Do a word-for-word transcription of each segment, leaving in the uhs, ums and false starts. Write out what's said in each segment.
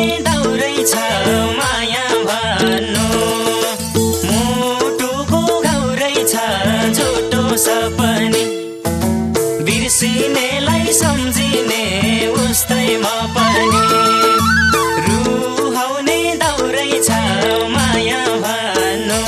हुने दौरै छ माया भन्नु मुटुको घौरै छ झुटो सपनी बिर्सिनेलाई सम्झिने उस्तै म पनि रुहाउने दौरै छ माया भन्नु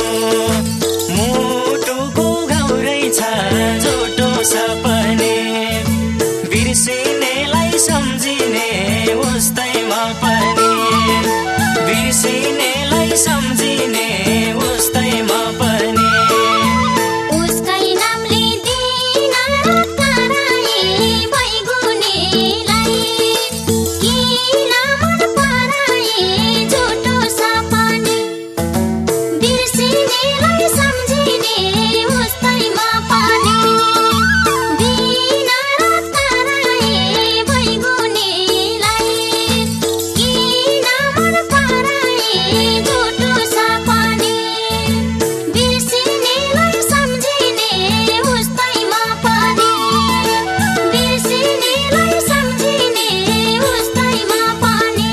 मुटुको घौरै छ झुटो सपनी बिर्सिनेलाई सम्झिने उस्तै म पनि बिर्सिनेलाई सम्झिने उस्तै म पनि उसकै नामले दिन रात कराए बैगुनेलाई किन मन पराए झुटो सपनी बिर्सिनेलाई सम्झिने उस्तै म पनि दिन रात कराए बैगुनेलाई किन मन पराए झुटो सपनी बिर्सिनेलाई सम्झिने उस्तै म पनि बिर्सिनेलाई सम्झिने उस्तै म पनि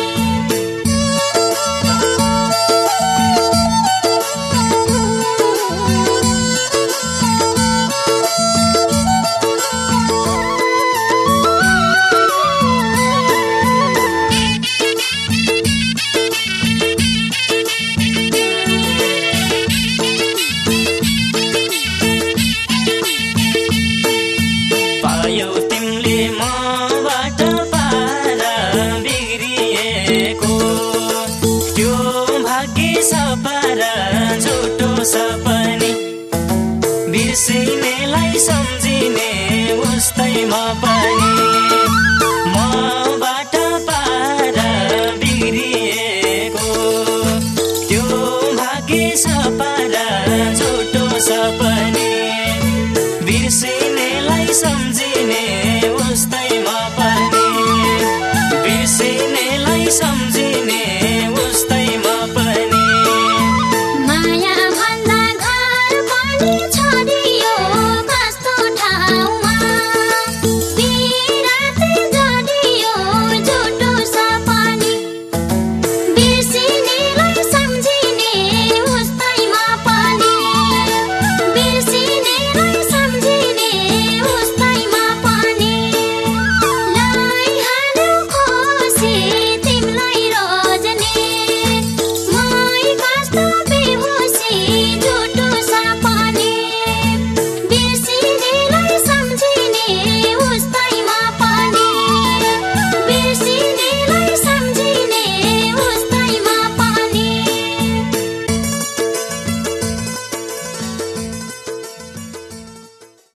पायौ तिमीले मबाट पारा बिग्रिएको त्यो भाग्य सपारा झुटो सपनी बिर्सिनेलाई सम्झिने उस्तै म पनि